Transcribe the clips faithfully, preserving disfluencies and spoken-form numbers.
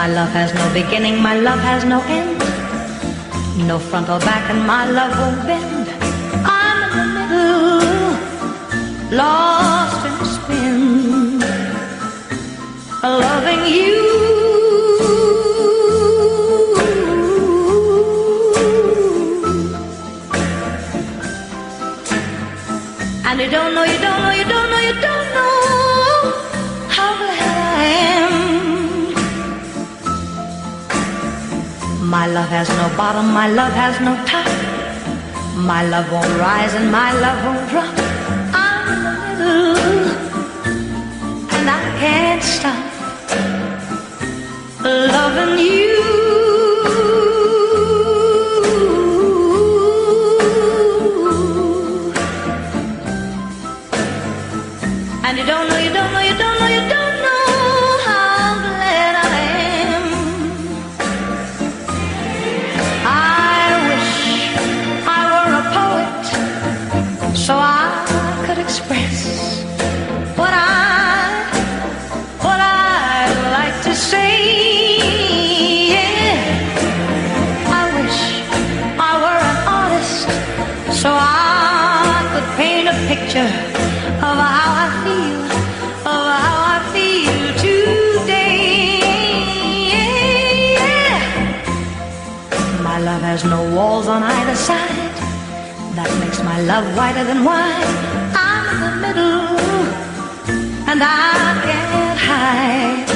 My love has no beginning, my love has no end. No front or back, and my love won't bend. I'm in the middle, lost in a spin, loving you. And you don't know, you don't know, you don't know, you don't know how glad I am. My love has no bottom, my love has no top. My love won't rise and my love won't drop. I'm in the middle and I can't stop loving you. And you don't know, you don't know, you don't know, you don't know how glad I am. I wish I were a poet so I could express what I, what I'd like to say. Yeah. I wish I were an artist so I could paint a picture of how I feel, of how I feel today. Yeah. My love has no walls on either side. That makes my love whiter than wine. I'm in the middle, and I can't hide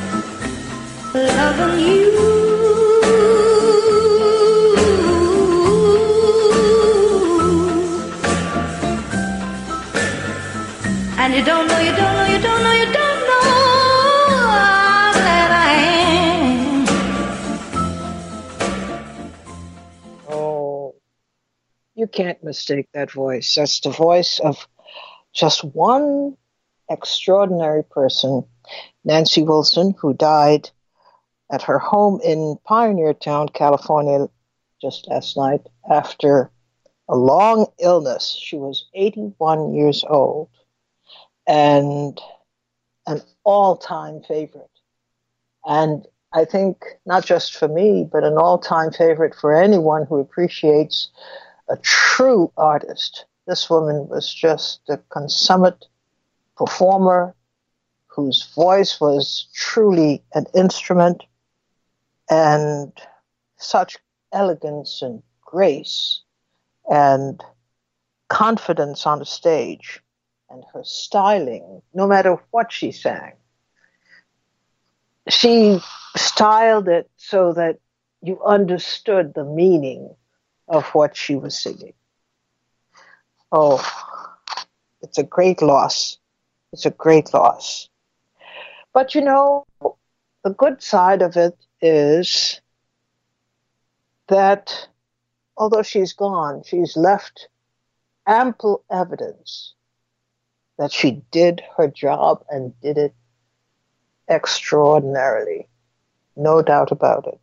loving you. And you don't know, you don't know, you don't know, you don't know how glad I am. Oh, you can't mistake that voice. That's the voice of just one extraordinary person, Nancy Wilson, who died at her home in Pioneer Town, California, just last night after a long illness. She was eighty-one years old. And an all-time favorite. And I think not just for me, but an all-time favorite for anyone who appreciates a true artist. This woman was just a consummate performer whose voice was truly an instrument, and such elegance and grace and confidence on the stage. And her styling, no matter what she sang, she styled it so that you understood the meaning of what she was singing. Oh, it's a great loss. It's a great loss. But you know, the good side of it is that although she's gone, she's left ample evidence that she did her job and did it extraordinarily. No doubt about it.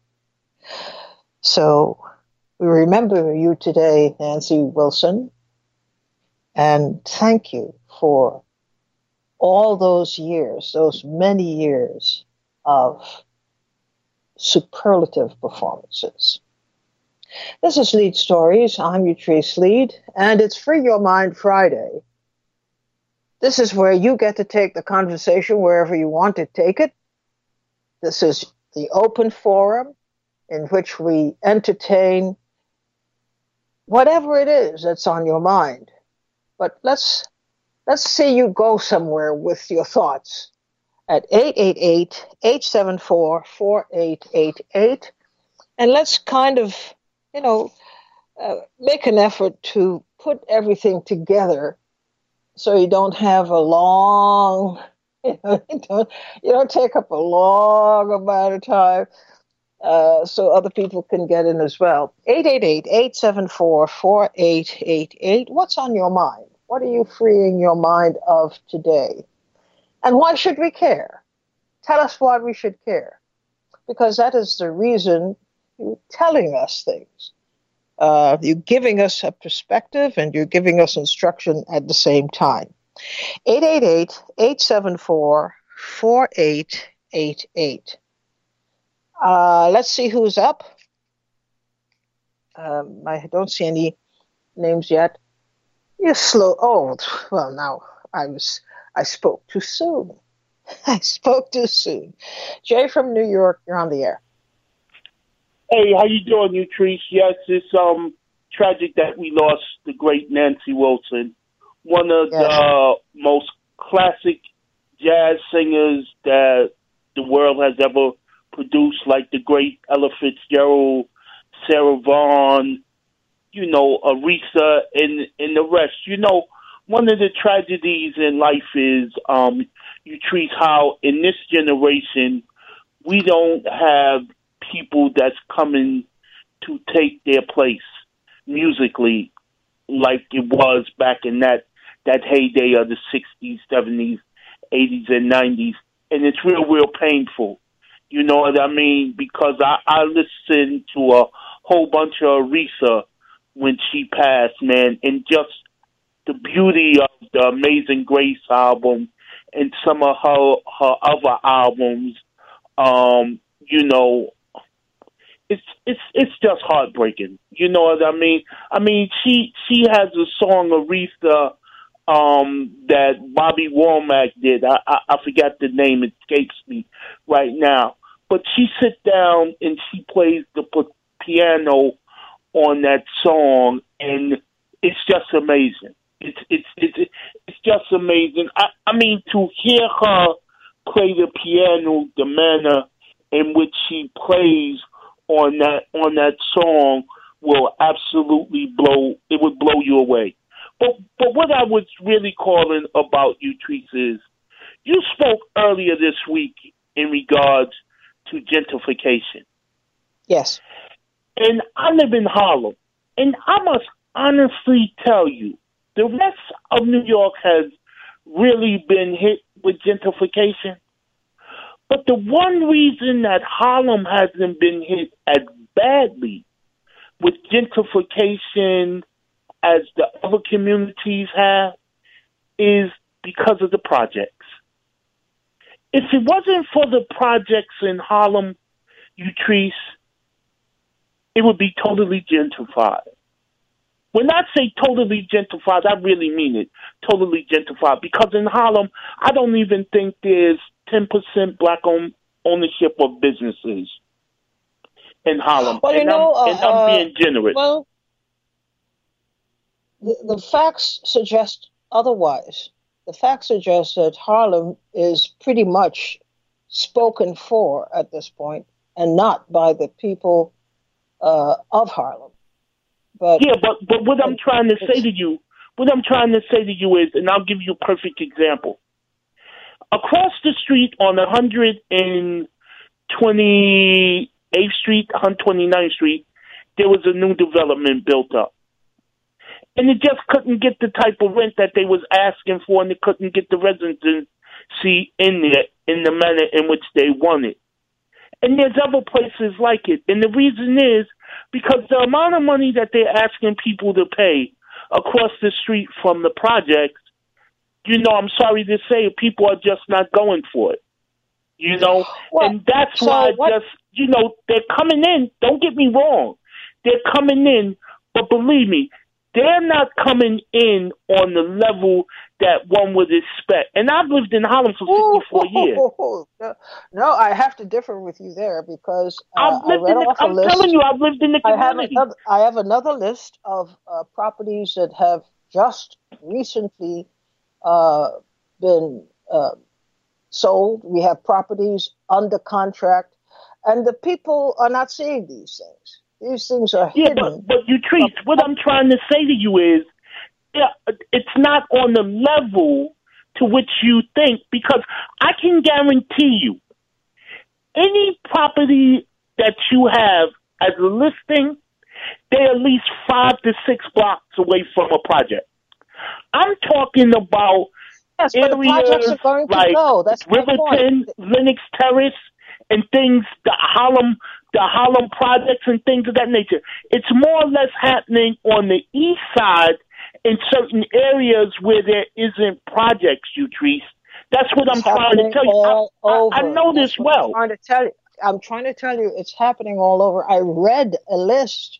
So we remember you today, Nancy Wilson, and thank you for all those years, those many years of superlative performances. This is Lead Stories. I'm Utrice Lead, and it's Free Your Mind Friday. This is where you get to take the conversation wherever you want to take it. This is the open forum in which we entertain whatever it is that's on your mind. But let's let's see you go somewhere with your thoughts at eight eight eight, eight seven four, four eight eight eight. And let's kind of, you know, uh, make an effort to put everything together so you don't have a long, you know, you don't, you don't take up a long amount of time uh, so other people can get in as well. eight eight eight, eight seven four, four eight eight eight. What's on your mind? What are you freeing your mind of today? And why should we care? Tell us why we should care. Because that is the reason you're telling us things. Uh, you're giving us a perspective and you're giving us instruction at the same time. eight eight eight, eight seven four, four eight eight eight. Uh, let's see who's up. Um, I don't see any names yet. You're slow. Oh, well, now I was. I spoke too soon. I spoke too soon. Jay from New York, you're on the air. Hey, how you doing, Utrice? Yes, it's um tragic that we lost the great Nancy Wilson, one of yes. the most classic jazz singers that the world has ever produced, like the great Ella Fitzgerald, Sarah Vaughan, you know, Aretha, and, and the rest. You know, one of the tragedies in life is um, you treat how in this generation we don't have people that's coming to take their place musically like it was back in that, that heyday of the sixties, seventies, eighties, and nineties. And it's real, real painful. You know what I mean? Because I, I listened to a whole bunch of Aretha when she passed, man, and just the beauty of the Amazing Grace album and some of her, her other albums, um, you know, it's it's it's just heartbreaking. You know what I mean? I mean, she she has a song, Aretha, um, that Bobby Womack did. I, I I forgot the name; it escapes me right now. But she sits down and she plays the piano on that song, and it's just amazing. It's it's it's it's just amazing. I I mean, to hear her play the piano, the manner in which she plays on that on that song will absolutely blow. It would blow you away. But but what I was really calling about you, Teresa, is you spoke earlier this week in regards to gentrification. Yes. And I live in Harlem, and I must honestly tell you, the rest of New York has really been hit with gentrification. But the one reason that Harlem hasn't been hit as badly with gentrification as the other communities have is because of the projects. If it wasn't for the projects in Harlem, Utrice, it would be totally gentrified. When I say totally gentrified, I really mean it, totally gentrified, because in Harlem, I don't even think there's ten percent black own ownership of businesses in Harlem. Well, you and know, I'm, uh, and I'm being generous. Well, the, the facts suggest otherwise. The facts suggest that Harlem is pretty much spoken for at this point, and not by the people uh, of Harlem. But yeah, but but what I'm trying to say to you, what I'm trying to say to you is, and I'll give you a perfect example. Across the street on one hundred twenty-eighth Street, one hundred twenty-ninth Street, there was a new development built up. And it just couldn't get the type of rent that they was asking for, and it couldn't get the residency in there in the manner in which they wanted. And there's other places like it. And the reason is because the amount of money that they're asking people to pay across the street from the projects, you know, I'm sorry to say, people are just not going for it. You know, well, and that's so why what? just, you know, they're coming in. Don't get me wrong. They're coming in, but believe me, they're not coming in on the level that one would expect. And I've lived in Harlem for fifty-four years. No, I have to differ with you there because uh, I've lived I read in the, off a I'm list. telling you, I've lived in the community. I have another, I have another list of uh, properties that have just recently uh, been uh, sold. We have properties under contract, and the people are not seeing these things. These things are yeah, hidden. but, but you treat, what I'm trying to say to you is, yeah, it's not on the level to which you think, because I can guarantee you, any property that you have as a listing, they're at least five to six blocks away from a project. I'm talking about yes, areas like Riverton, point. Lenox Terrace, and things, the Harlem, the Harlem projects and things of that nature. It's more or less happening on the east side in certain areas where there isn't projects, Utrice. That's what it's I'm trying to tell you. All I, over. I, I know That's this well. I'm trying to tell you. I'm trying to tell you, it's happening all over. I read a list.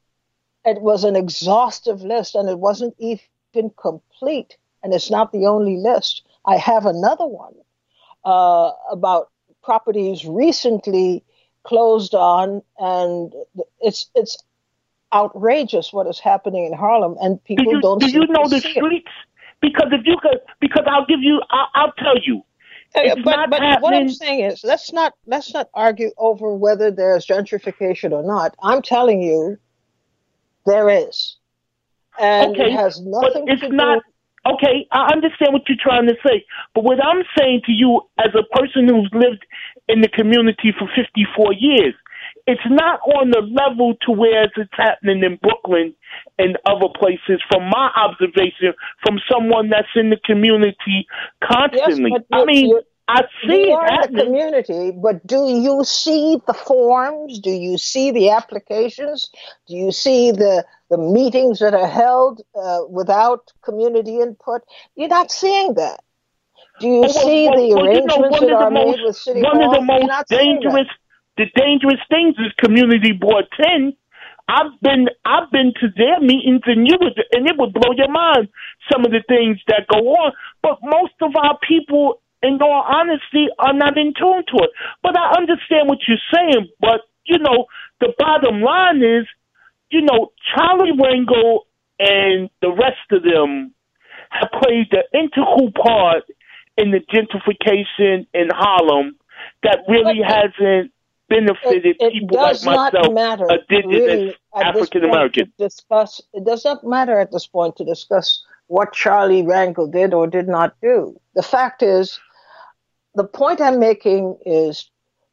It was an exhaustive list, and it wasn't even complete. And it's not the only list. I have another one uh, about properties recently closed on, and it's it's outrageous what is happening in Harlem, and people do you, don't. Do you know the see streets? It. Because if you could, because I'll give you, I'll, I'll tell you. It's but but what I'm saying is, let's not let's not argue over whether there's gentrification or not. I'm telling you, there is, and okay, it has nothing but it's to not. do. Okay, I understand what you're trying to say, but what I'm saying to you, as a person who's lived in the community for fifty-four years, it's not on the level to where it's happening in Brooklyn and other places. From my observation, from someone that's in the community constantly, yes, I mean, I see you it are happening. in the community, but do you see the forms? Do you see the applications? Do you see the the meetings that are held uh, without community input? You're not seeing that. Do you well, see well, the well, arrangements you know, that are most, made with City one Hall? One of the most dangerous, the dangerous things is Community Board ten. I've been, I've been to their meetings, and you would, and it would blow your mind some of the things that go on. But most of our people, in all honesty, are not in tune to it. But I understand what you're saying. But you know, the bottom line is, you know, Charlie Rangel and the rest of them have played the integral part in the gentrification in Harlem that really But hasn't benefited it, it people like does not myself, matter, indigenous really, at this African point American. to discuss. It does not matter at this point to discuss what Charlie Rangel did or did not do. The fact is, the point I'm making is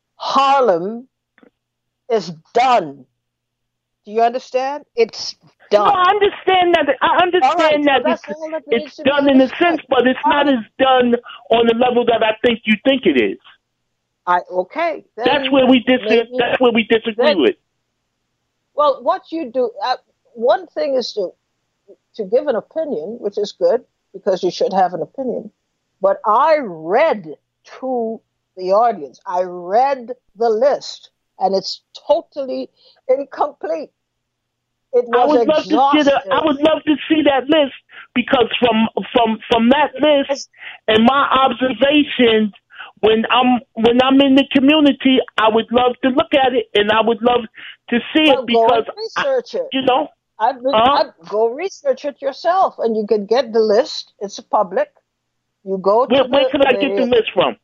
Harlem is done. Do you understand? It's done. No, I understand that. I understand right, that so it's, that it's done in a sense, but it's not as done on the level that I think you think it is. I okay. That's where we dis- maybe, That's where we disagree then, with. Well, what you do. Uh, one thing is to to give an opinion, which is good because you should have an opinion. But I read to the audience. I read the list, and it's totally incomplete. It was I would love exhaustive. to see the, I would love to see that list because from from from that list and my observations, when I'm when I'm in the community, I would love to look at it and I would love to see well, it because go and research I, it. You know, I'd, uh, I'd go research it yourself, and you can get the list. It's public. You go where, to where the, can I the, get the list from?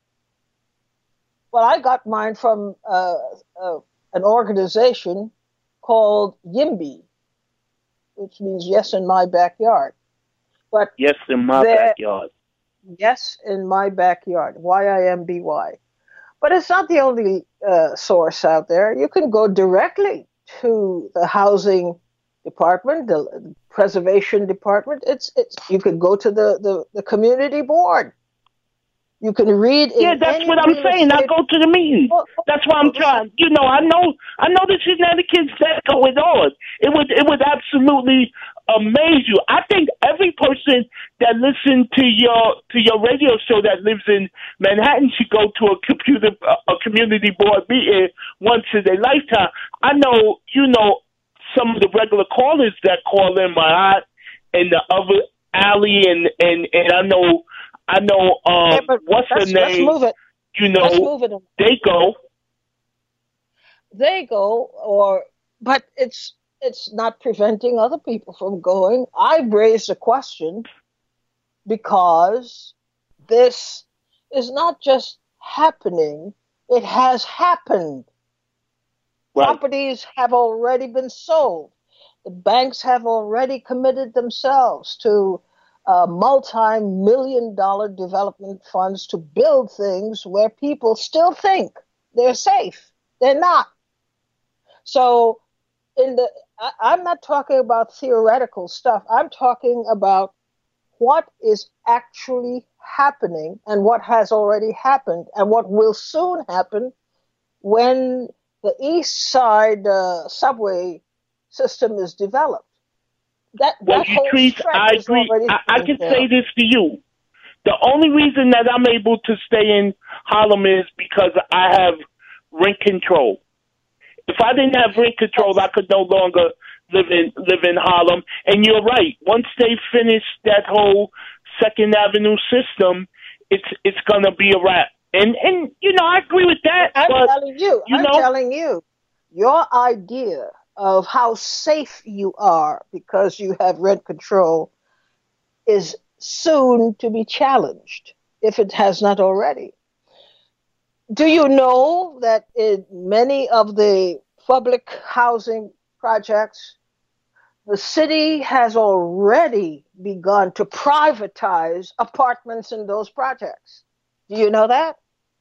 Well, I got mine from uh, uh, an organization called YIMBY, which means yes in my backyard. But yes in my backyard. Yes in my backyard. Y I M B Y. But it's not the only uh, source out there. You can go directly to the housing department, the preservation department. It's it's. You could go to the, the, the community board. You can read. Yeah, that's what I'm saying. I go to the meeting. Well, that's why I'm well, trying. You know, I know, I know the shenanigans that going on. It would, it would absolutely amaze you. I think every person that listens to your to your radio show that lives in Manhattan should go to a computer a community board meeting once in their lifetime. I know, you know, some of the regular callers that call in, my aunt and the other Allie, and and and I know. I know, um, yeah, what's her name? Let's move it. You know, let's move it. they go. They go, or, but it's it's not preventing other people from going. I've raised a question because this is not just happening, it has happened. Right. Properties have already been sold. The banks have already committed themselves to Uh, multi-million dollar development funds to build things where people still think they're safe. They're not. So in the, I, I'm not talking about theoretical stuff. I'm talking about what is actually happening and what has already happened and what will soon happen when the East Side uh, subway system is developed. That, well, that whole Utrice, I agree. I, I can down. say this to you. The only reason that I'm able to stay in Harlem is because I have rent control. If I didn't have rent control, I could no longer live in live in Harlem. And you're right. Once they finish that whole Second Avenue system, it's it's gonna be a wrap. And and you know, I agree with that. I'm but, telling you, you I'm know, telling you, your idea of how safe you are because you have rent control is soon to be challenged, if it has not already. Do you know that in many of the public housing projects, the city has already begun to privatize apartments in those projects? Do you know that?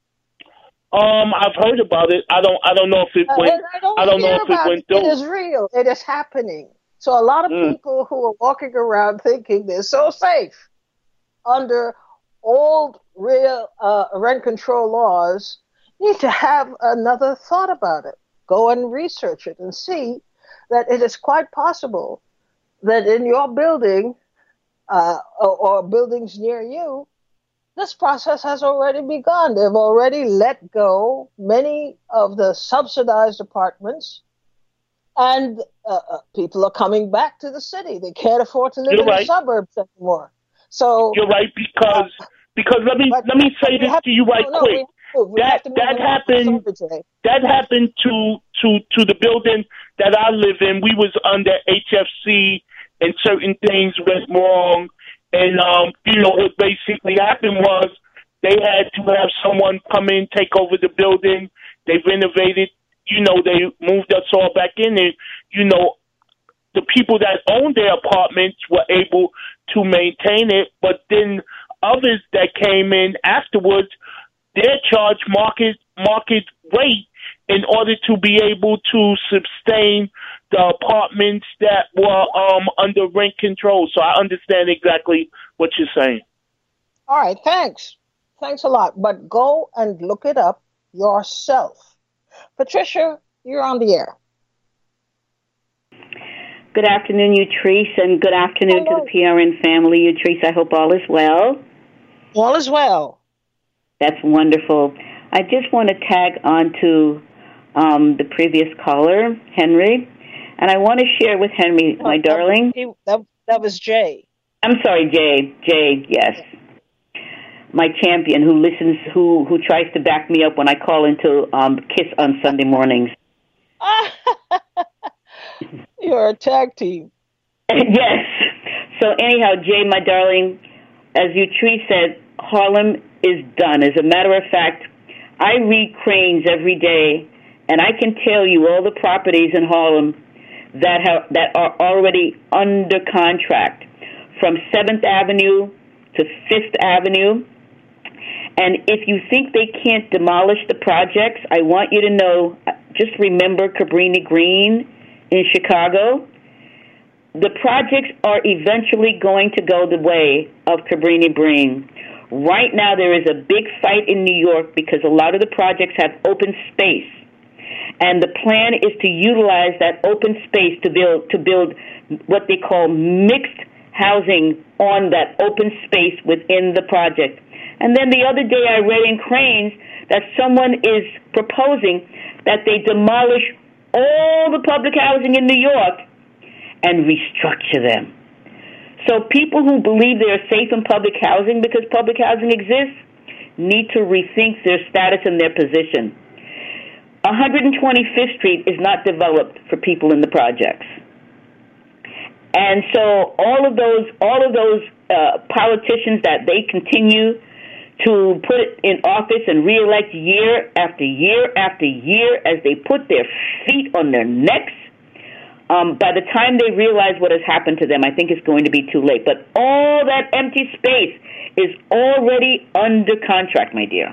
Um, I've heard about it. I don't. I don't know if it Uh, went. and I don't I don't know hear if it about went it. It through. is real. It is happening. So a lot of Mm. people who are walking around thinking they're so safe under old real uh, rent control laws need to have another thought about it. Go and research it and see that it is quite possible that in your building uh, or, or buildings near you, this process has already begun. They've already let go many of the subsidized apartments, and uh, uh, people are coming back to the city. They can't afford to live You're in the right. suburbs anymore. So You're right because uh, because let me but, let me but say we this have to you right no, no, quick. we have to, we That have to move that along. happened. Sorry, Jay. That happened to to to the building that I live in. We was under H F C, and certain things went wrong. And um, you know, what basically happened was they had to have someone come in, take over the building. They renovated. You know, they moved us all back in, and you know, the people that owned their apartments were able to maintain it. But then others that came in afterwards, they're charged market market rate in order to be able to sustain the apartments that were um, under rent control. So I understand exactly what you're saying. All right, thanks. Thanks a lot. But go and look it up yourself. Patricia, you're on the air. Good afternoon, Utrice, and good afternoon Hello. to the P R N family. Utrice, I hope all is well. All is well. That's wonderful. I just want to tag on to um, the previous caller, Henry, and I want to share with Henry, my that, darling. He, that, that was Jay. I'm sorry, Jay. Jay, yes. My champion who listens, who, who tries to back me up when I call into um, KISS on Sunday mornings. You're a tag team. Yes. So anyhow, Jay, my darling, as Utrice said, Harlem is done. As a matter of fact, I read Cranes every day, and I can tell you all the properties in Harlem that have that are already under contract, from seventh Avenue to fifth Avenue. And if you think they can't demolish the projects, I want you to know, just remember Cabrini Green in Chicago. The projects are eventually going to go the way of Cabrini Green. Right now there is a big fight in New York because a lot of the projects have open space. And the plan is to utilize that open space to build to build what they call mixed housing on that open space within the project. And then the other day I read in Cranes that someone is proposing that they demolish all the public housing in New York and restructure them. So people who believe they are safe in public housing because public housing exists need to rethink their status and their position. one hundred twenty-fifth Street is not developed for people in the projects. And so all of those all of those uh, politicians that they continue to put in office and reelect year after year after year as they put their feet on their necks, um, by the time they realize what has happened to them, I think it's going to be too late. But all that empty space is already under contract, my dear.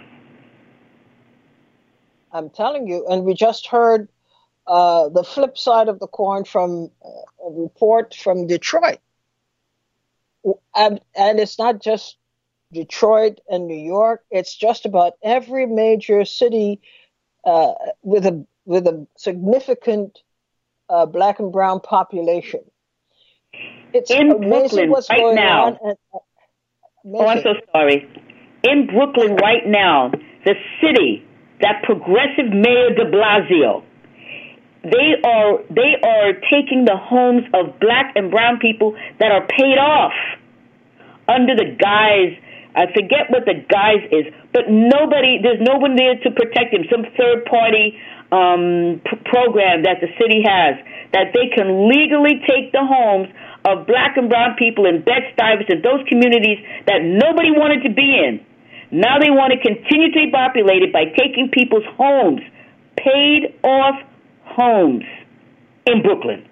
I'm telling you. And we just heard uh, the flip side of the coin from uh, a report from Detroit. And, and it's not just Detroit and New York. It's just about every major city uh, with a with a significant uh, black and brown population. It's in amazing Brooklyn what's right going now. on. And, uh, oh, I'm so sorry. In Brooklyn right now, the city that progressive Mayor de Blasio. They are they are taking the homes of black and brown people that are paid off under the guise, I forget what the guise is, but nobody, there's no one there to protect them. Some third party um, p- program that the city has that they can legally take the homes of black and brown people in Bed-Stuy and those communities that nobody wanted to be in. Now they want to continue to be populated by taking people's homes, paid off homes in Brooklyn.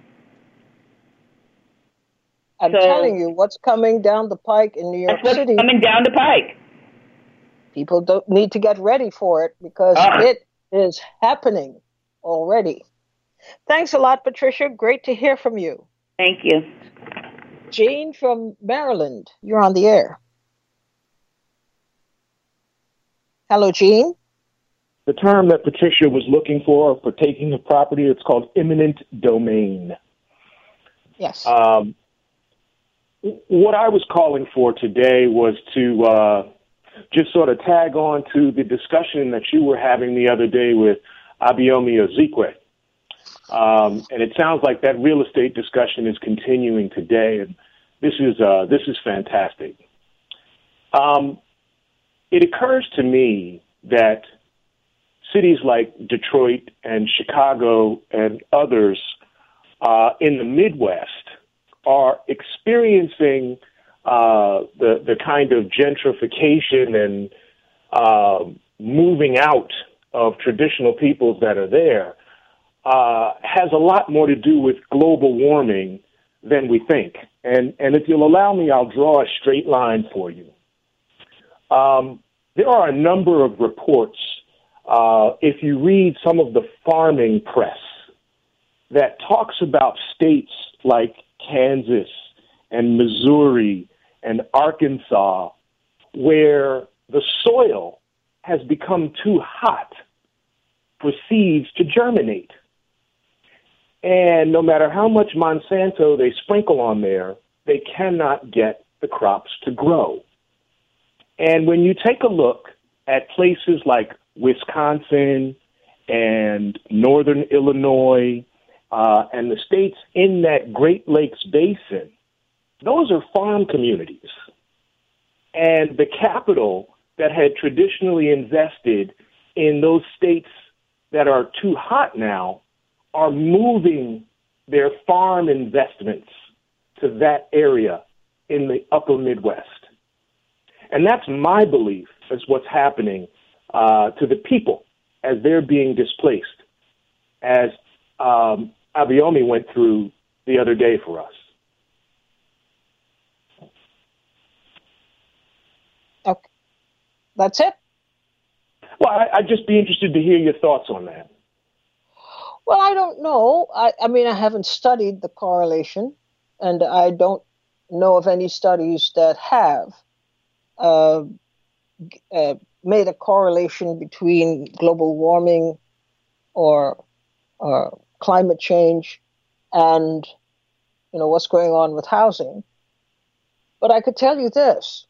I'm so, telling you, what's coming down the pike in New York that's what's City. coming down the pike. People don't need to get ready for it because uh. it is happening already. Thanks a lot, Patricia. Great to hear from you. Thank you. Jane from Maryland, you're on the air. Hello, Jean. The term that Patricia was looking for for taking a property, it's called eminent domain. Yes. Um, what I was calling for today was to uh, just sort of tag on to the discussion that you were having the other day with Abayomi Ezekwe. Um, and it sounds like that real estate discussion is continuing today, and this is uh, this is fantastic. Um, it occurs to me that cities like Detroit and Chicago and others uh, in the Midwest are experiencing uh, the the kind of gentrification and uh, moving out of traditional peoples that are there uh, has a lot more to do with global warming than we think. And and if you'll allow me, I'll draw a straight line for you. Um, there are a number of reports. Uh, if you read some of the farming press that talks about states like Kansas and Missouri and Arkansas, where the soil has become too hot for seeds to germinate. And no matter how much Monsanto they sprinkle on there, they cannot get the crops to grow. And when you take a look at places like Wisconsin and northern Illinois uh, and the states in that Great Lakes Basin, those are farm communities. And the capital that had traditionally invested in those states that are too hot now are moving their farm investments to that area in the upper Midwest. And that's my belief is what's happening uh, to the people as they're being displaced, as um, Abayomi went through the other day for us. Okay. That's it? Well, I, I'd just be interested to hear your thoughts on that. Well, I don't know. I, I mean, I haven't studied the correlation, and I don't know of any studies that have uh, uh, made a correlation between global warming or, or climate change and, you know, what's going on with housing. But I could tell you this.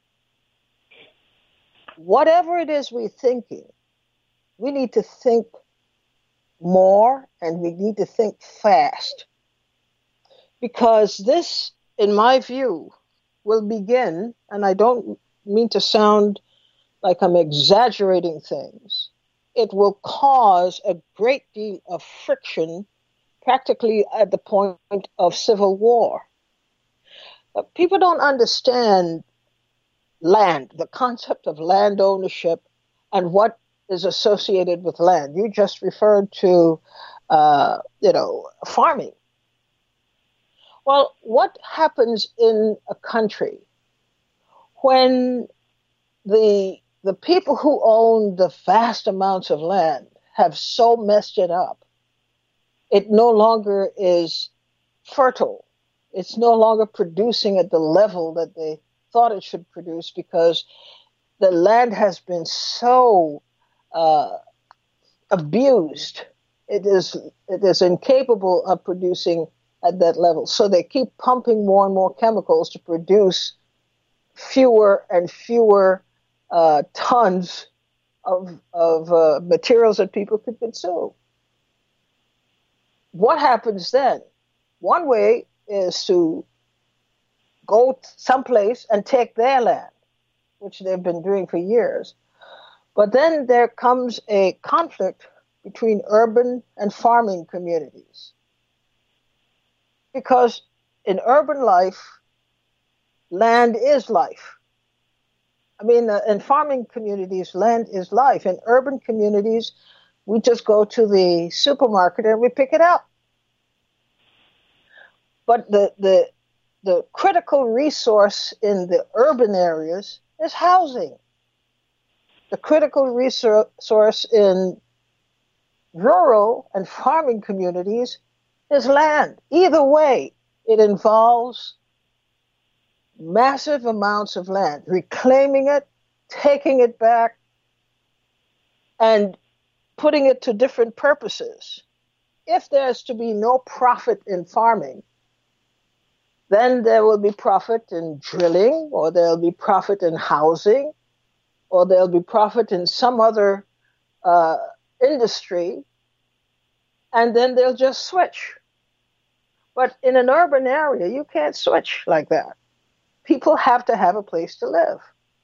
Whatever it is we're thinking, we need to think more and we need to think fast. Because this, in my view, will begin, and I don't mean to sound like I'm exaggerating things, it will cause a great deal of friction, practically at the point of civil war. But people don't understand land, the concept of land ownership and what is associated with land. You just referred to, uh, you know, farming. Well, what happens in a country when the the people who own the vast amounts of land have so messed it up? It no longer is fertile. It's no longer producing at the level that they thought it should produce because the land has been so uh, abused. It is it is incapable of producing at that level. So they keep pumping more and more chemicals to produce fewer and fewer uh, tons of, of uh, materials that people could consume. What happens then? One way is to go someplace and take their land, which they've been doing for years. But then there comes a conflict between urban and farming communities. Because in urban life, land is life. I mean, uh, in farming communities, land is life. In urban communities, we just go to the supermarket and we pick it up. But the the the critical resource in the urban areas is housing. The critical resource in rural and farming communities is land. Either way, it involves massive amounts of land, reclaiming it, taking it back, and putting it to different purposes. If there's to be no profit in farming, then there will be profit in drilling, or there'll be profit in housing, or there'll be profit in some other uh, industry, and then they'll just switch. But in an urban area, you can't switch like that. People have to have a place to live.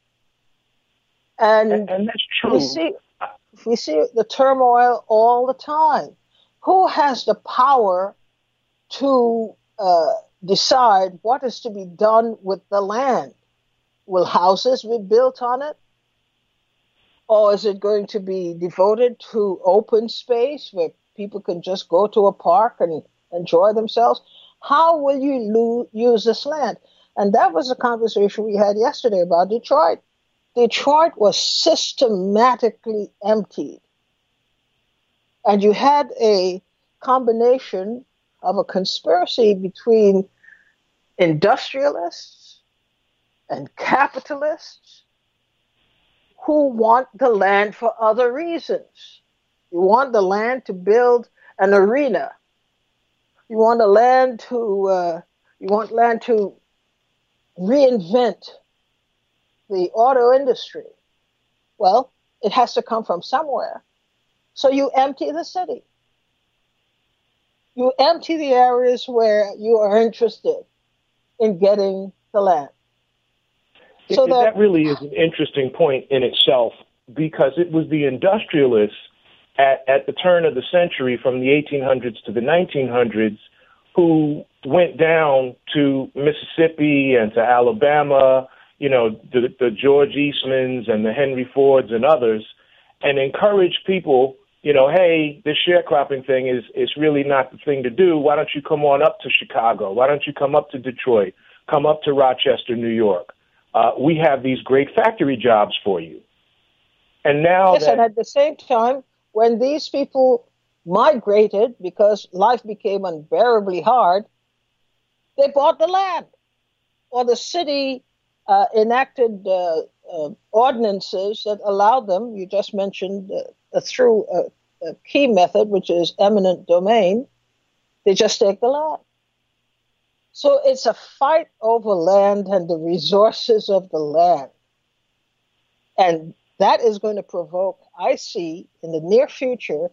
And, and, and that's true. We see, we see the turmoil all the time. Who has the power to uh, decide what is to be done with the land? Will houses be built on it? Or is it going to be devoted to open space where people can just go to a park and enjoy themselves? How will you lo- use this land? And that was a conversation we had yesterday about Detroit. Detroit was systematically emptied. And you had a combination of a conspiracy between industrialists and capitalists who want the land for other reasons. You want the land to build an arena. You want the land to, uh, you want land to reinvent the auto industry. Well, it has to come from somewhere. So you empty the city. You empty the areas where you are interested in getting the land. So it, that, that really is an interesting point in itself, because it was the industrialists at, at the turn of the century, from the eighteen hundreds to the nineteen hundreds, who went down to Mississippi and to Alabama, you know, the, the George Eastmans and the Henry Fords and others, and encouraged people, you know, hey, this sharecropping thing is, is really not the thing to do. Why don't you come on up to Chicago? Why don't you come up to Detroit? Come up to Rochester, New York. Uh, we have these great factory jobs for you. And now yes, that... and at the same time, when these people migrated because life became unbearably hard, they bought the land. Or the city uh, enacted uh, uh, ordinances that allowed them, you just mentioned, uh, through a, a key method, which is eminent domain, they just take the land. So it's a fight over land and the resources of the land. And that is going to provoke, I see, in the near future,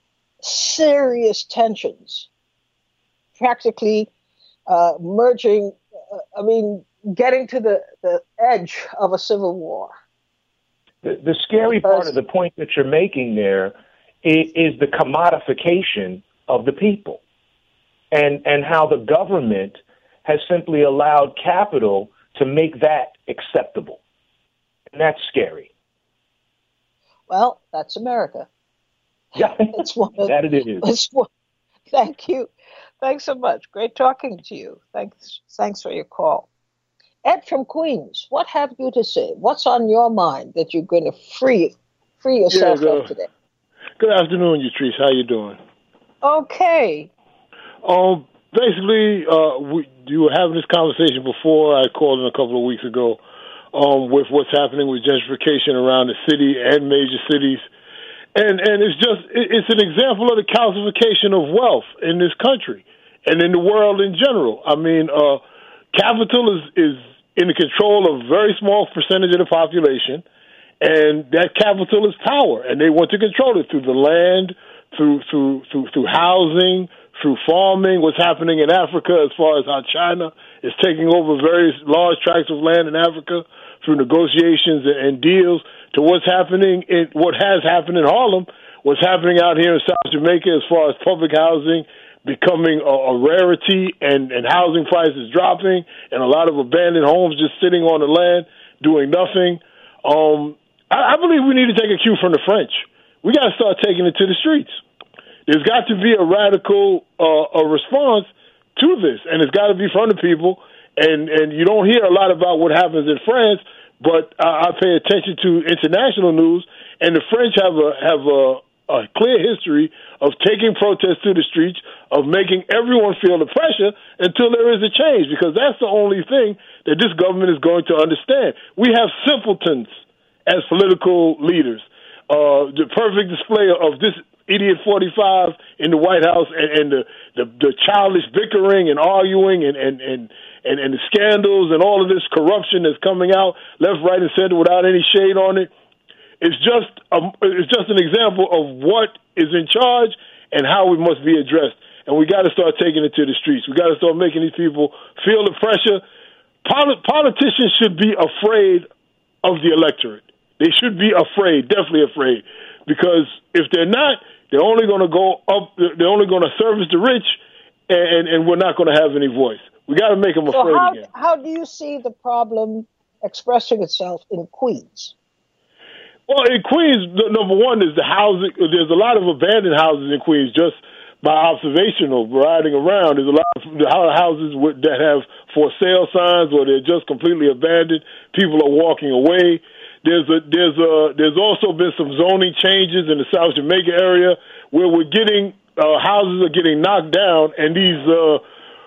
serious tensions, practically uh, merging, uh, I mean, getting to the, the edge of a civil war. The, the scary because, part of the point that you're making there is, is the commodification of the people, and, and how the government has simply allowed capital to make that acceptable. And that's scary. Well, that's America. Yeah, it's one of, that it is. It's one, thank you. Thanks so much. Great talking to you. Thanks, thanks for your call. Ed from Queens, what have you to say? What's on your mind that you're going to free free yourself yeah, of today? Good afternoon, Yatrice. How you doing? Okay. Um, basically, uh, we, you were having this conversation before. I called in a couple of weeks ago um, with what's happening with gentrification around the city and major cities. And and it's just, it's an example of the calcification of wealth in this country and in the world in general. I mean, uh, capital is, is in the control of a very small percentage of the population, And that capital is power, and they want to control it through the land, through through through through housing, through farming. What's happening in Africa, as far as how China is taking over various large tracts of land in Africa through negotiations and deals, to what's happening in what has happened in Harlem, what's happening out here in South Jamaica, as far as public housing becoming a, a rarity, and and housing prices dropping, and a lot of abandoned homes just sitting on the land doing nothing. Um, I believe we need to take a cue from the French. We got to start taking it to the streets. There's got to be a radical uh, a response to this, and it's got to be from the people. And and you don't hear a lot about what happens in France, but uh, I pay attention to international news, and the French have a have a, a clear history of taking protests to the streets, of making everyone feel the pressure until there is a change, because that's the only thing that this government is going to understand. We have simpletons as political leaders. Uh, the perfect display of this idiot forty-five in the White House, and, and the, the, the childish bickering and arguing and, and, and, and, and the scandals and all of this corruption that's coming out left, right, and center without any shade on it. It's just a, it's just an example of what is in charge and how we must be addressed. And we got to start taking it to the streets. We got to start making these people feel the pressure. Poli- politicians should be afraid of the electorate. They should be afraid, definitely afraid, because if they're not, they're only going to go up. They're only going to service the rich, and, and we're not going to have any voice. We got to make them so afraid how, again. How do you see the problem expressing itself in Queens? Well, in Queens, number one is the housing. There's a lot of abandoned houses in Queens, just by observational riding around. There's a lot of houses that have for sale signs, or they're just completely abandoned. People are walking away. There's a there's a there's also been some zoning changes in the South Jamaica area where we're getting uh, houses are getting knocked down, and these uh,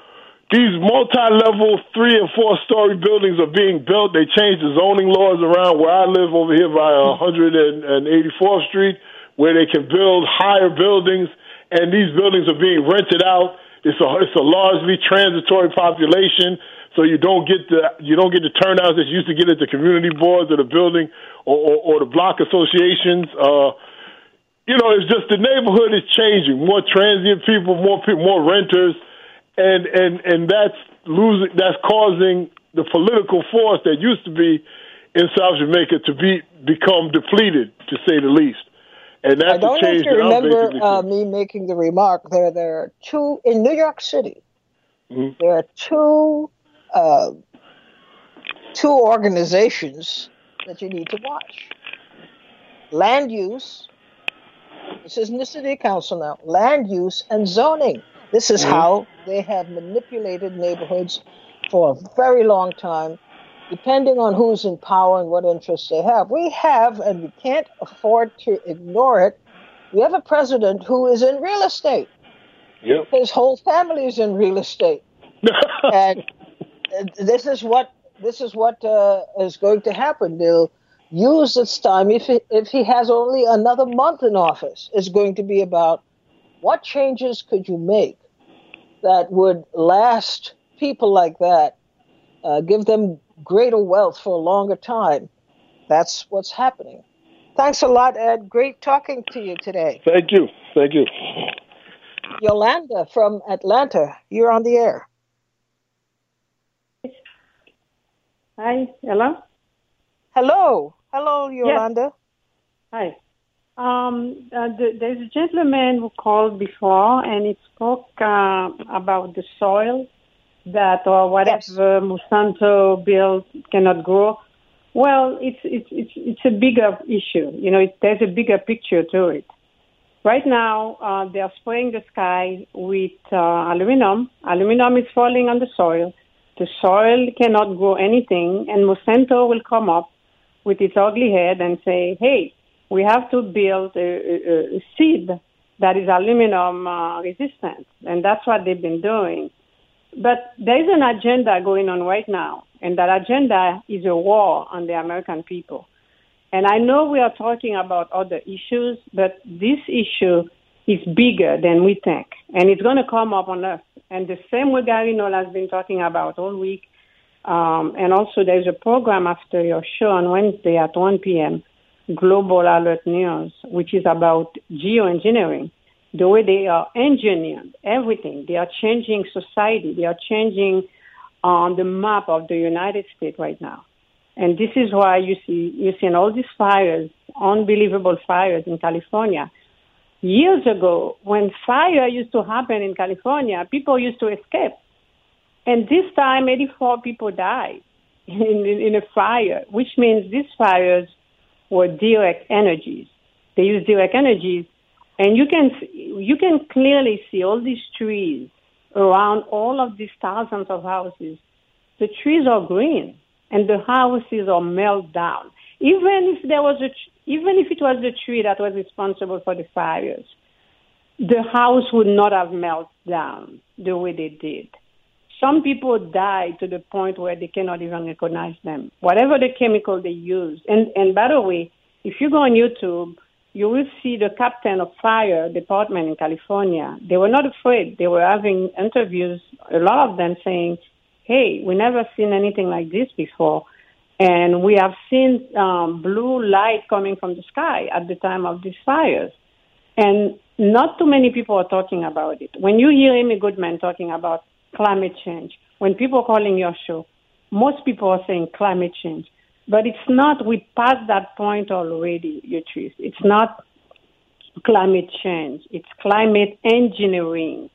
these multi-level three and four story buildings are being built. They changed the zoning laws around where I live over here by one hundred eighty-fourth Street, where they can build higher buildings, and these buildings are being rented out. It's a it's a largely transitory population. So you don't get the you don't get the turnouts that you used to get at the community boards of the building or, or, or the block associations. Uh, you know, it's just the neighborhood is changing. More transient people, more people, more renters, and and and that's losing. That's causing the political force that used to be in South Jamaica to be become depleted, to say the least. And that's I don't a change know if you that remember I'm uh, me making the remark. There, there are two in New York City. Mm-hmm. There are two. Uh, two organizations that you need to watch. Land use, this is in the city council now, land use and zoning. This is mm-hmm. how they have manipulated neighborhoods for a very long time, depending on who's in power and what interests they have. We have, and we can't afford to ignore it, we have a president who is in real estate. Yep. His whole family is in real estate. And This is what this is what uh, is going to happen. They'll use this time if he, if he has only another month in office. It's going to be about what changes could you make that would last people like that, uh, give them greater wealth for a longer time. That's what's happening. Thanks a lot, Ed. Great talking to you today. Thank you. Thank you. Yolanda from Atlanta, you're on the air. Hi, hello? Hello. Hello, Yolanda. Yes. Hi. Um, uh, the, there's a gentleman who called before, and he spoke uh, about the soil that or whatever yes. Monsanto built cannot grow. Well, it's it's it's it's a bigger issue. You know, it, there's a bigger picture to it. Right now, uh, they are spraying the sky with uh, aluminum. Aluminum is falling on the soil. The soil cannot grow anything, and Monsanto will come up with its ugly head and say, hey, we have to build a, a, a seed that is aluminum uh, resistant, and that's what they've been doing. But there is an agenda going on right now, and that agenda is a war on the American people. And I know we are talking about other issues, but this issue is bigger than we think, and it's going to come up on us. And the same way Gary Knoll has been talking about all week. Um, and also there's a program after your show on Wednesday at one p.m. Global Alert News, which is about geoengineering, the way they are engineering everything. They are changing society. They are changing on the map of the United States right now. And this is why you see, you're seeing all these fires, unbelievable fires in California. Years ago, when fire used to happen in California, people used to escape. And this time, eighty-four people died in, in, in a fire, which means these fires were direct energies. They use direct energies. And you can you can clearly see all these trees around all of these thousands of houses. The trees are green, and the houses are melted down. Even if there was a, even if it was the tree that was responsible for the fires, the house would not have melted down the way they did. Some people died to the point where they cannot even recognize them. Whatever the chemical they use, and and by the way, if you go on YouTube, you will see the captain of fire department in California. They were not afraid. They were having interviews, a lot of them saying, hey, we never seen anything like this before. And we have seen um, blue light coming from the sky at the time of these fires. And not too many people are talking about it. When you hear Amy Goodman talking about climate change, when people are calling your show, most people are saying climate change. But it's not, we passed that point already, Utrice. It's not climate change. It's climate engineering.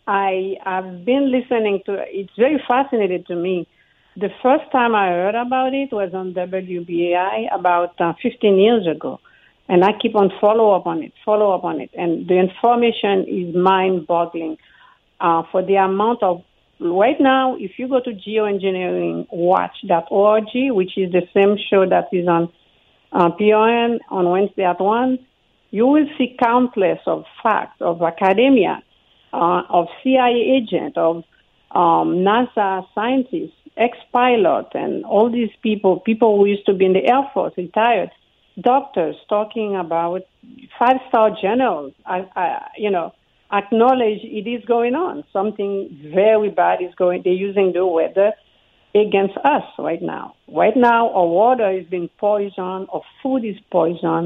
I have been listening to, it's very fascinating to me. The first time I heard about it was on W B A I about uh, fifteen years ago. And I keep on follow up on it, follow up on it. And the information is mind-boggling uh, for the amount of, right now, if you go to geoengineering watch dot org, which is the same show that is on uh, P O N on Wednesday at one, you will see countless of facts of academia, uh, of C I A agents, of um, NASA scientists, ex-pilot, and all these people, people who used to be in the Air Force, retired, doctors talking about five-star generals, I, I, you know, acknowledge it is going on. Something very bad is going, they're using the weather against us right now. Right now, our water is being poisoned, our food is poisoned,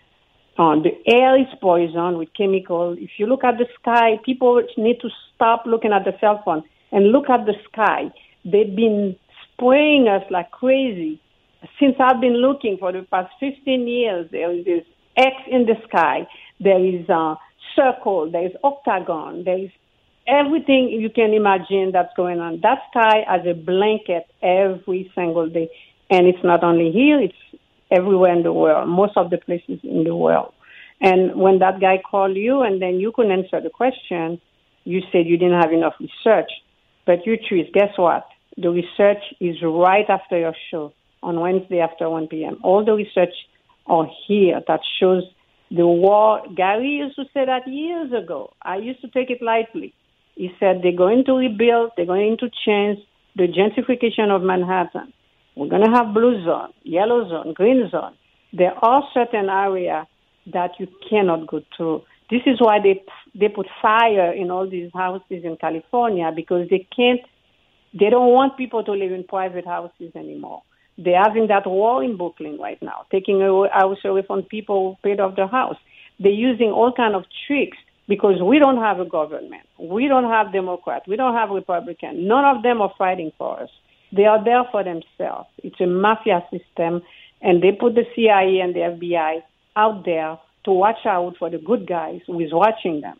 uh, the air is poisoned with chemicals. If you look at the sky, people need to stop looking at the cell phone and look at the sky. They've been spraying us like crazy. Since I've been looking for the past fifteen years, there is this X in the sky, there is a circle, there is octagon, there is everything you can imagine that's going on. That sky has a blanket every single day. And it's not only here, it's everywhere in the world, most of the places in the world. And when that guy called you and then you couldn't answer the question, you said you didn't have enough research. But Utrice, guess what? The research is right after your show on Wednesday after one p.m. All the research are here that shows the war. Gary used to say that years ago. I used to take it lightly. He said they're going to rebuild, they're going to change the gentrification of Manhattan. We're going to have blue zone, yellow zone, green zone. There are certain areas that you cannot go through. This is why they they put fire in all these houses in California, because they can't, they don't want people to live in private houses anymore. They're having that war in Brooklyn right now, taking a house away from people who paid off their house. They're using all kind of tricks because we don't have a government. We don't have Democrats. We don't have Republicans. None of them are fighting for us. They are there for themselves. It's a mafia system, and they put the C I A and the F B I out there to watch out for the good guys who is watching them.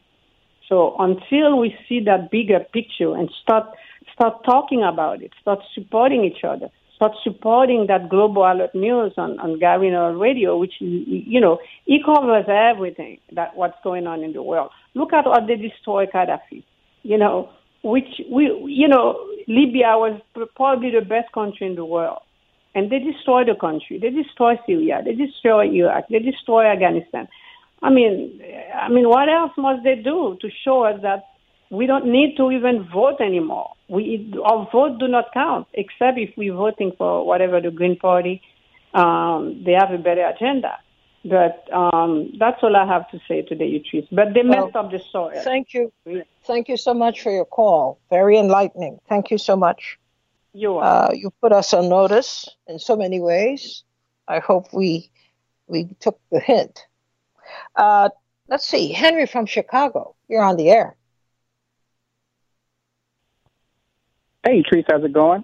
So until we see that bigger picture and start start talking about it, start supporting each other, start supporting that Global Alert News on, on Gary Null Radio, which, you know, he covers everything, that what's going on in the world. Look at how they destroy Gaddafi, you know, which, we, you know, Libya was probably the best country in the world. And they destroy the country. They destroy Syria. They destroy Iraq. They destroy Afghanistan. I mean, I mean, what else must they do to show us that we don't need to even vote anymore? We, our vote do not count, except if we're voting for whatever the Green Party, um, they have a better agenda. But um, that's all I have to say today, Utrice. But they well, messed up the soil. Thank you. Thank you so much for your call. Very enlightening. Thank you so much. You are. Uh, you put us on notice in so many ways. I hope we We took the hint. Uh, let's see. Henry from Chicago, you're on the air. Hey, Treese, how's it going?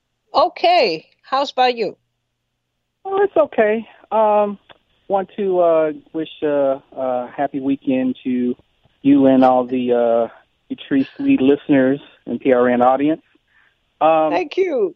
Okay. How's about you? Oh, it's okay. Um, want to uh, wish a uh, uh, happy weekend to you and all the uh, Treese Lead listeners and P R N audience. Um, Thank you.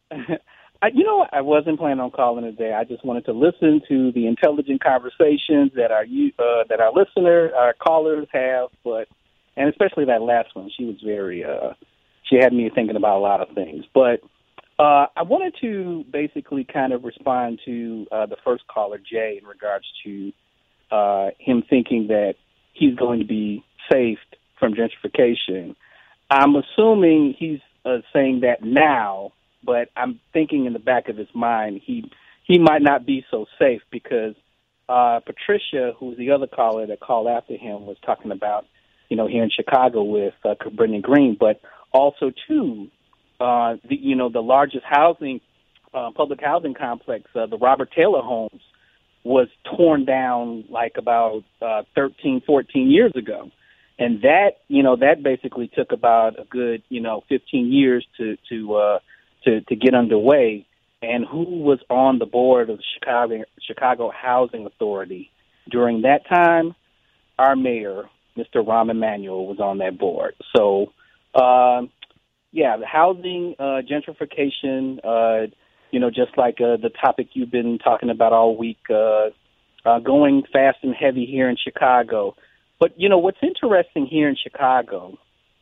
I, you know, I wasn't planning on calling today. I just wanted to listen to the intelligent conversations that our uh, that our listeners, our callers have, but and especially that last one. She was very. Uh, she had me thinking about a lot of things, but uh, I wanted to basically kind of respond to uh, the first caller, Jay, in regards to uh, him thinking that he's going to be saved from gentrification. I'm assuming he's uh, saying that now. But I'm thinking in the back of his mind, he he might not be so safe because uh, Patricia, who's the other caller that called after him, was talking about, you know, here in Chicago with uh, Brendan Green, but also, too, uh, the, you know, the largest housing, uh, public housing complex, uh, the Robert Taylor Homes, was torn down like about uh, thirteen, fourteen years ago. And that, you know, that basically took about a good, you know, fifteen years to, to, uh, To, to get underway, and who was on the board of the Chicago Chicago Housing Authority during that time? Our mayor, Mister Rahm Emanuel, was on that board. So, uh, yeah, the housing uh, gentrification, uh, you know, just like uh, the topic you've been talking about all week, uh, uh, going fast and heavy here in Chicago. But, you know, what's interesting here in Chicago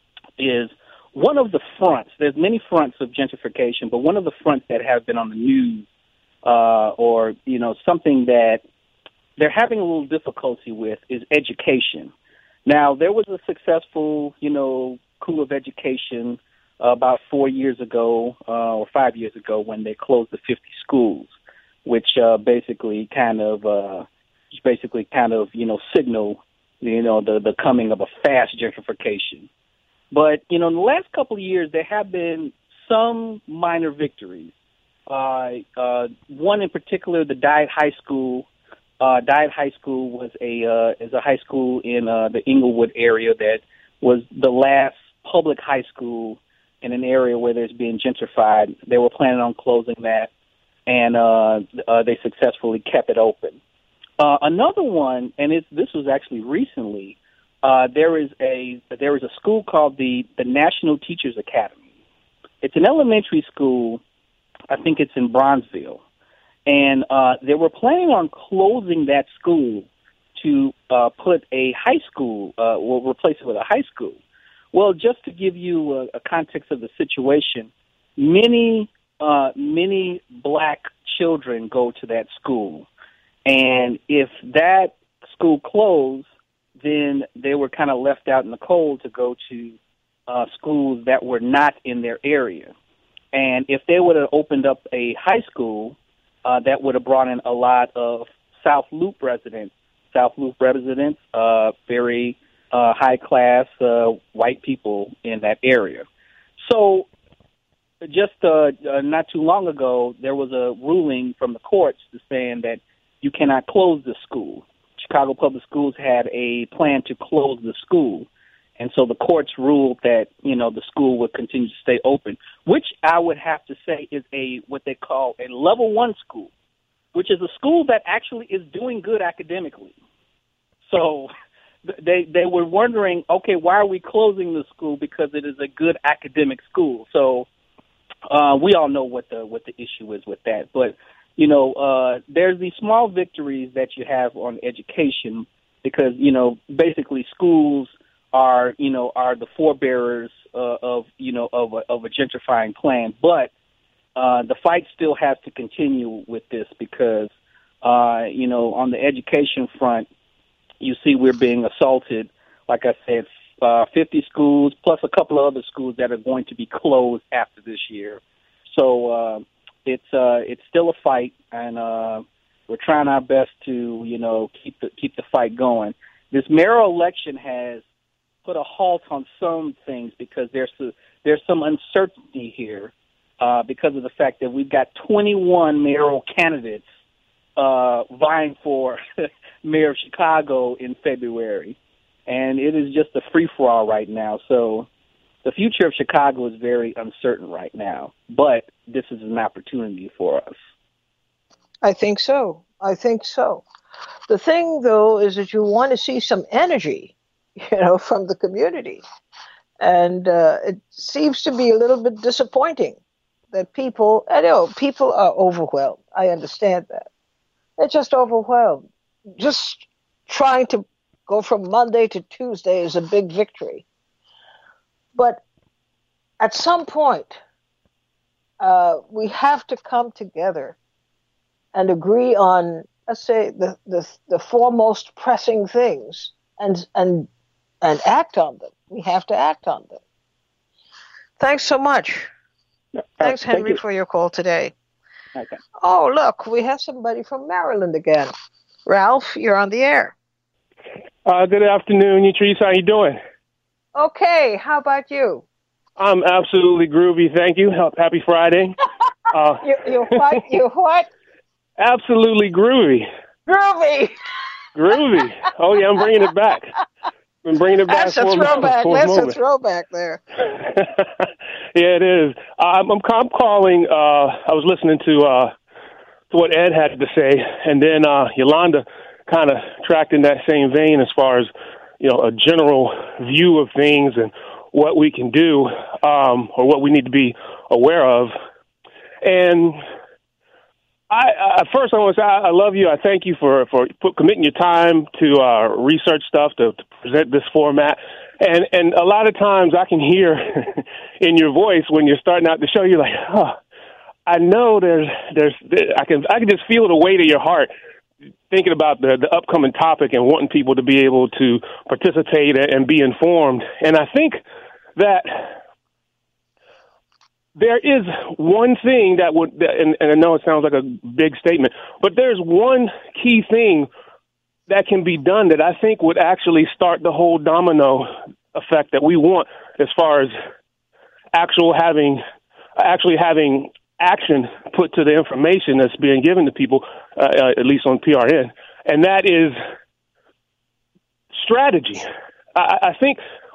is one of the fronts, there's many fronts of gentrification, but one of the fronts that have been on the news uh, or, you know, something that they're having a little difficulty with is education. Now, there was a successful, you know, coup of education uh, about four years ago uh, or five years ago when they closed the fifty schools, which uh, basically kind of, uh, basically kind of, you know, signal, you know, the, the coming of a fast gentrification. But, you know, in the last couple of years, there have been some minor victories. Uh, uh, one in particular, the Diet High School. Uh, Diet High School was a uh, is a high school in uh, the Inglewood area that was the last public high school in an area where there's being gentrified. They were planning on closing that, and uh, uh, they successfully kept it open. Uh, another one, and it's, this was actually recently. Uh, there is a there is a school called the, the National Teachers Academy. It's an elementary school. I think it's in Bronzeville. And uh, they were planning on closing that school to uh, put a high school, uh, or replace it with a high school. Well, just to give you a, a context of the situation, many, uh, many black children go to that school. And if that school closed, then they were kind of left out in the cold to go to uh, schools that were not in their area. And if they would have opened up a high school, uh, that would have brought in a lot of South Loop residents. South Loop residents, uh, very uh, high-class uh, white people in that area. So just uh, uh, not too long ago, there was a ruling from the courts saying that you cannot close the school. Chicago Public Schools had a plan to close the school. And so the courts ruled that, you know, the school would continue to stay open, which I would have to say is a what they call a level one school, which is a school that actually is doing good academically. So they they were wondering, okay, why are we closing the school? Because it is a good academic school. So uh, we all know what the what the issue is with that. But you know, uh, there's these small victories that you have on education because, you know, basically schools are, you know, are the forebearers uh, of, you know, of a, of a gentrifying plan. But uh, the fight still has to continue with this because, uh, you know, on the education front, you see we're being assaulted, like I said, uh, fifty schools plus a couple of other schools that are going to be closed after this year. So, uh, It's uh, it's still a fight, and uh, we're trying our best to, you know, keep the keep the fight going. This mayoral election has put a halt on some things because there's a, there's some uncertainty here uh, because of the fact that we've got twenty-one mayoral candidates uh, vying for mayor of Chicago in February. And it is just a free-for-all right now. So the future of Chicago is very uncertain right now. But this is an opportunity for us. I think so. I think so. The thing, though, is that you want to see some energy, you know, from the community. And uh, it seems to be a little bit disappointing that people, I know, people are overwhelmed. I understand that. They're just overwhelmed. Just trying to go from Monday to Tuesday is a big victory. But at some point, uh, we have to come together and agree on, let's say, the, the, the four most pressing things and, and, and act on them. We have to act on them. Thanks so much. Uh, Thanks, Henry, thank you. for your call today. Okay. Oh, look, we have somebody from Maryland again. Ralph, you're on the air. Uh, good afternoon, Utrice. How you doing? Okay, how about you? I'm absolutely groovy, thank you. Happy Friday. Uh, you you what? You what? Absolutely groovy. Groovy. Groovy. Oh, yeah, I'm bringing it back. I'm bringing it back. That's a for throwback. for That's a, a throwback there. Yeah, it is. I'm, I'm, I'm calling. Uh, I was listening to, uh, to what Ed had to say, and then uh, Yolanda kind of tracked in that same vein as far as, you know, a general view of things and what we can do um, or what we need to be aware of. And I, uh, first, I want to say I, I love you. I thank you for, for put, committing your time to uh, research stuff, to, to present this format. And and a lot of times I can hear in your voice when you're starting out the show, you're like, oh, I know there's, there's, I can, I can just feel the weight of your heart thinking about the, the upcoming topic and wanting people to be able to participate and be informed. And I think that there is one thing that would, and, and I know it sounds like a big statement, but there's one key thing that can be done that I think would actually start the whole domino effect that we want as far as actual having, actually having action put to the information that's being given to people, uh, uh, at least on P R N, and that is strategy. I, I think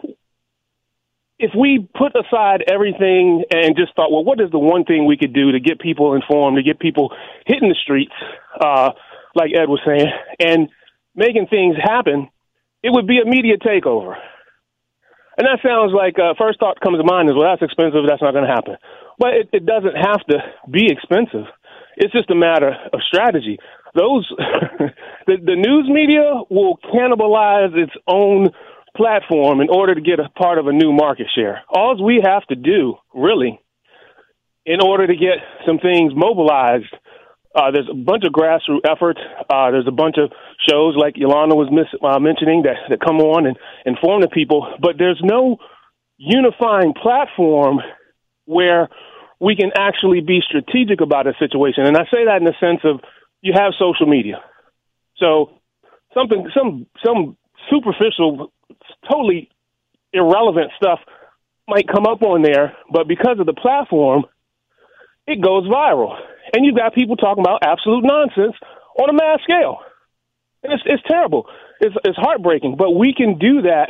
if we put aside everything and just thought, well, what is the one thing we could do to get people informed, to get people hitting the streets, uh, like Ed was saying, and making things happen, it would be a media takeover. And that sounds like, uh, first thought comes to mind is, well, that's expensive, that's not going to happen. But it, it doesn't have to be expensive. It's just a matter of strategy. Those, the, the news media will cannibalize its own platform in order to get a part of a new market share. All we have to do, really, in order to get some things mobilized, uh, there's a bunch of grassroots efforts. Uh, there's a bunch of shows like Yolanda was miss, uh, mentioning that, that come on and inform the people, but there's no unifying platform where we can actually be strategic about a situation. And I say that in the sense of you have social media. So something, some, some superficial, totally irrelevant stuff might come up on there, but because of the platform, it goes viral. And you've got people talking about absolute nonsense on a mass scale. And it's, it's terrible. It's, it's heartbreaking, but we can do that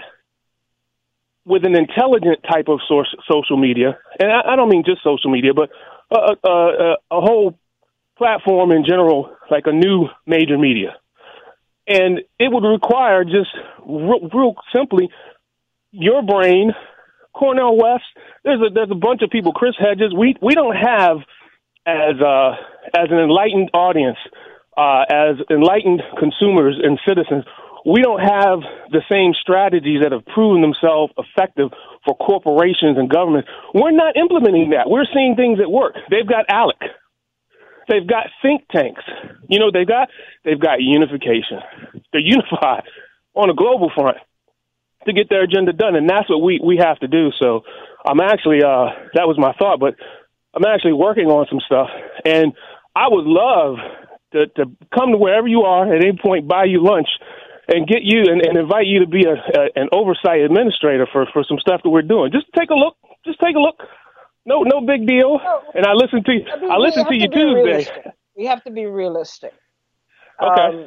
with an intelligent type of source, social media. And I, I don't mean just social media, but a, a, a, a whole platform in general, like a new major media. And it would require just real, real simply your brain, Cornel West. There's a there's a bunch of people. Chris Hedges. We we don't have as uh, as an enlightened audience, uh, as enlightened consumers and citizens. We don't have the same strategies that have proven themselves effective for corporations and governments. We're not implementing that. We're seeing things that work. They've got ALEC. They've got think tanks. You know, they've got they've got unification. They're unified on a global front to get their agenda done, and that's what we, we have to do. So I'm actually, uh, that was my thought, but I'm actually working on some stuff, and I would love to, to come to wherever you are at any point, buy you lunch, and get you and, and invite you to be a, a, an oversight administrator for, for some stuff that we're doing. Just take a look. Just take a look. No, no big deal. And I listen to you. I, mean, I listen to you Tuesday. We have to be realistic. Okay. Um,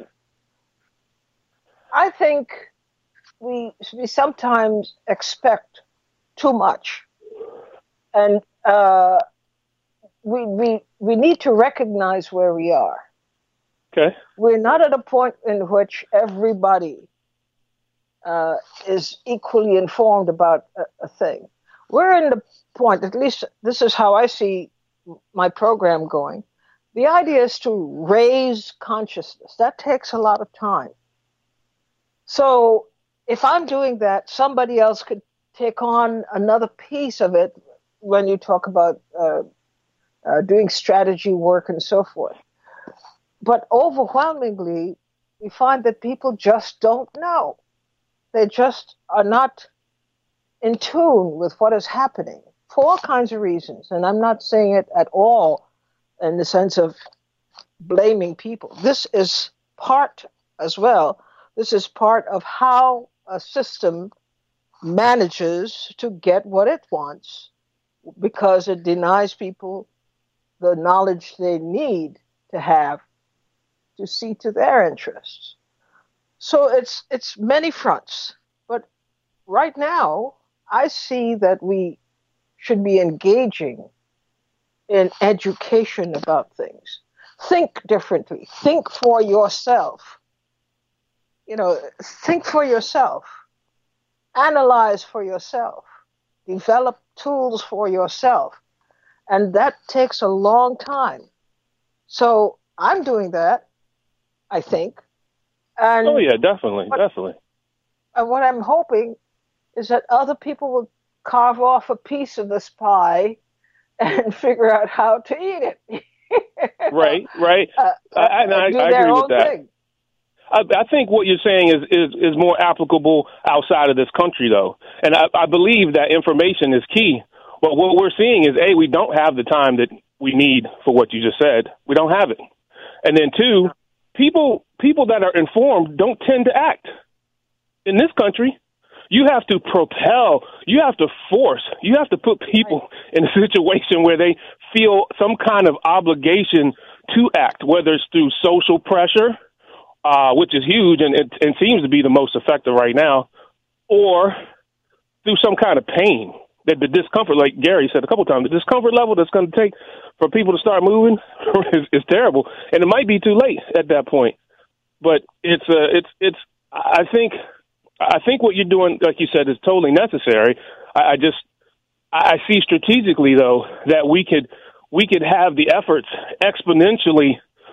I think we we sometimes expect too much, and uh, we we we need to recognize where we are. Okay. We're not at a point in which everybody uh, is equally informed about a, a thing. We're in the point, at least this is how I see my program going. The idea is to raise consciousness. That takes a lot of time. So if I'm doing that, somebody else could take on another piece of it when you talk about uh, uh, doing strategy work and so forth. But overwhelmingly, we find that people just don't know. They just are not in tune with what is happening for all kinds of reasons. And I'm not saying it at all in the sense of blaming people. This is part as well. This is part of how a system manages to get what it wants because it denies people the knowledge they need to have to see to their interests. So it's it's many fronts. But right now, I see that we should be engaging in education about things. Think differently. Think for yourself. You know, think for yourself. Analyze for yourself. Develop tools for yourself. And that takes a long time. So I'm doing that, I think. And oh, yeah, definitely, what, definitely. And what I'm hoping is that other people will carve off a piece of this pie and figure out how to eat it. Right, right. Uh, I, I, I, do I their agree own with that. thing. I, I think what you're saying is, is, is more applicable outside of this country, though. And I, I believe that information is key. But what we're seeing is, A, we don't have the time that we need for what you just said. We don't have it. And then, two, people people that are informed don't tend to act. In this country, you have to propel, you have to force, you have to put people in a situation where they feel some kind of obligation to act, whether it's through social pressure, uh, which is huge and, and, and seems to be the most effective right now, or through some kind of pain. That the discomfort, like Gary said a couple of times, the discomfort level that's going to take for people to start moving is, is terrible, and it might be too late at that point. But it's uh, it's it's. I think I think what you're doing, like you said, is totally necessary. I, I just I see strategically though that we could we could have the efforts exponentially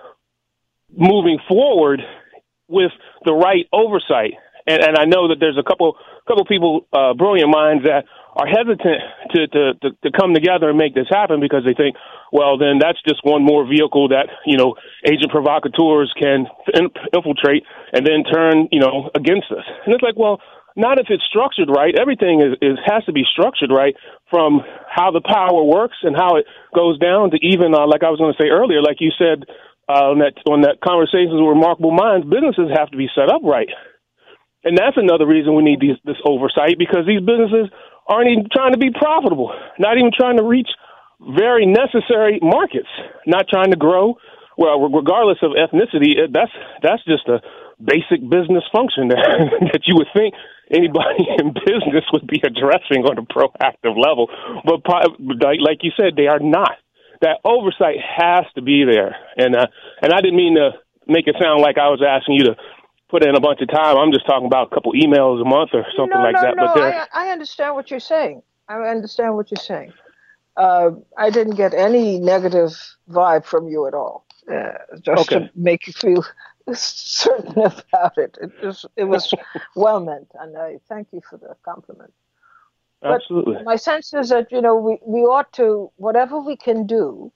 moving forward with the right oversight. And, and I know that there's a couple couple people, uh, brilliant minds that are hesitant to, to, to, to come together and make this happen because they think, well, then that's just one more vehicle that, you know, agent provocateurs can in, infiltrate and then turn, you know, against us. And it's like, well, not if it's structured right. Everything is, is has to be structured right, from how the power works and how it goes down to even, uh, like I was going to say earlier, like you said uh, on that on that Conversations with Remarkable Minds, businesses have to be set up right. And that's another reason we need these, this oversight, because these businesses aren't even trying to be profitable, not even trying to reach very necessary markets, not trying to grow. Well, regardless of ethnicity, that's that's just a basic business function that, that you would think anybody in business would be addressing on a proactive level. But like you said, they are not. That oversight has to be there. And uh, and I didn't mean to make it sound like I was asking you to put in a bunch of time. I'm just talking about a couple emails a month or something no, like no, that. No, but I, I understand what you're saying. I understand what you're saying. Uh, I didn't get any negative vibe from you at all. Uh, just okay. to make you feel certain about it. It was, it was well meant, and I thank you for the compliment. Absolutely. But my sense is that, you know, we, we ought to, whatever we can do,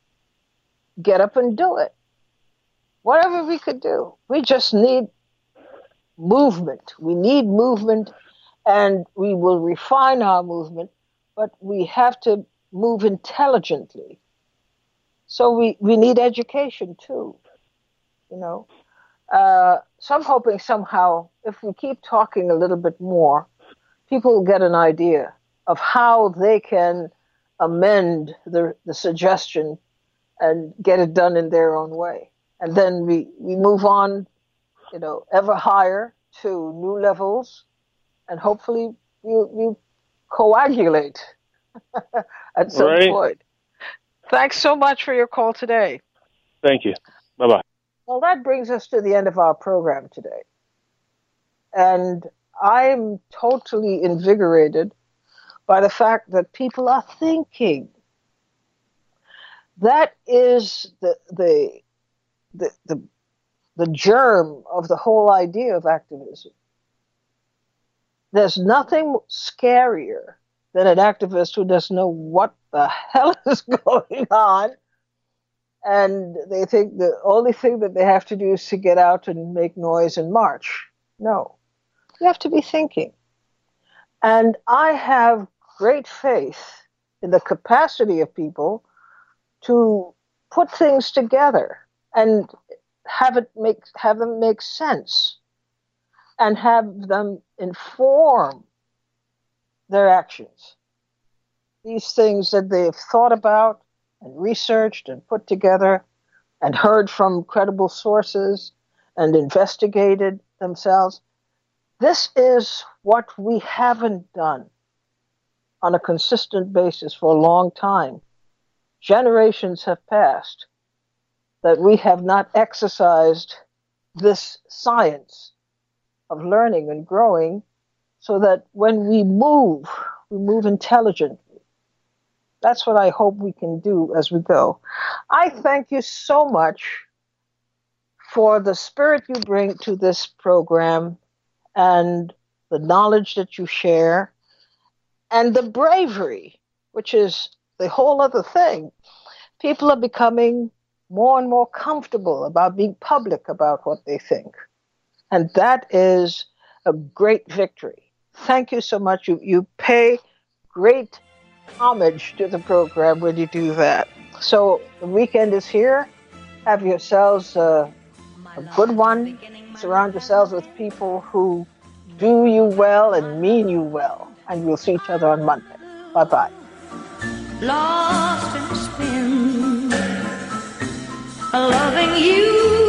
get up and do it. Whatever we could do. We just need movement. We need movement, and we will refine our movement, but we have to move intelligently. So we, we need education too, you know. Uh, so I'm hoping somehow, if we keep talking a little bit more, people will get an idea of how they can amend the, the suggestion and get it done in their own way. and then we, we move on, you know, ever higher to new levels, and hopefully you you coagulate at some right. point. Thanks so much for your call today. Thank you. Bye-bye. Well, that brings us to the end of our program today. And I'm totally invigorated by the fact that people are thinking. That is the the the the, the germ of the whole idea of activism. There's nothing scarier than an activist who doesn't know what the hell is going on, and they think the only thing that they have to do is to get out and make noise and march. No, you have to be thinking. And I have great faith in the capacity of people to put things together and have it make have them make sense and have them inform their actions. These things that they've thought about and researched and put together and heard from credible sources and investigated themselves. This is what we haven't done on a consistent basis for a long time. Generations have passed that we have not exercised this science of learning and growing, so that when we move, we move intelligently. That's what I hope we can do as we go. I thank you so much for the spirit you bring to this program and the knowledge that you share and the bravery, which is the whole other thing. People are becoming more and more comfortable about being public about what they think. And that is a great victory. Thank you so much. You, you pay great homage to the program when you do that. So the weekend is here. Have yourselves a, a good one. Surround yourselves with people who do you well and mean you well. And we'll see each other on Monday. Bye-bye. Lost in spin, loving you.